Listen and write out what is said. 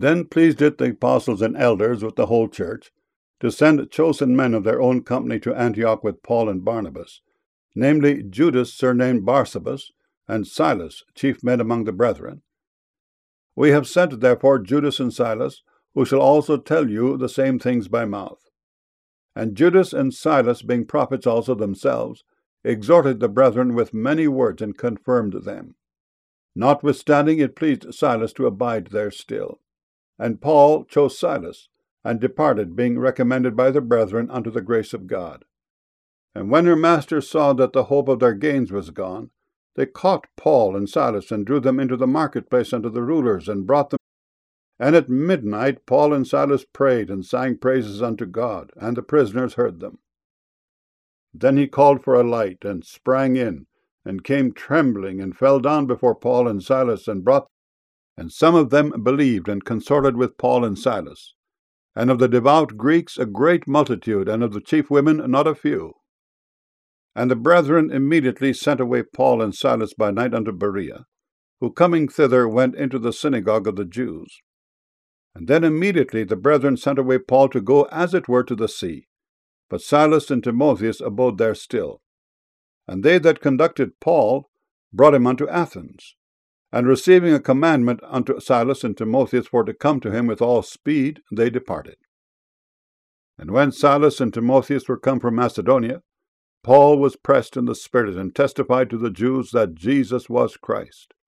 Then pleased it the apostles and elders with the whole church to send chosen men of their own company to Antioch with Paul and Barnabas, namely Judas surnamed Barsabas, and Silas, chief men among the brethren. We have sent therefore Judas and Silas, who shall also tell you the same things by mouth. And Judas and Silas, being prophets also themselves, exhorted the brethren with many words, and confirmed them. Notwithstanding, it pleased Silas to abide there still. And Paul chose Silas, and departed, being recommended by the brethren unto the grace of God. And when her masters saw that the hope of their gains was gone, they caught Paul and Silas, and drew them into the marketplace unto the rulers, and brought them. And at midnight Paul and Silas prayed, and sang praises unto God, and the prisoners heard them. Then he called for a light, and sprang in, and came trembling, and fell down before Paul and Silas, and brought. And some of them believed, and consorted with Paul and Silas. And of the devout Greeks a great multitude, and of the chief women not a few. And the brethren immediately sent away Paul and Silas by night unto Berea, who coming thither went into the synagogue of the Jews. And then immediately the brethren sent away Paul to go as it were to the sea, but Silas and Timotheus abode there still. And they that conducted Paul brought him unto Athens. And receiving a commandment unto Silas and Timotheus for to come to him with all speed, they departed. And when Silas and Timotheus were come from Macedonia, Paul was pressed in the Spirit, and testified to the Jews that Jesus was Christ.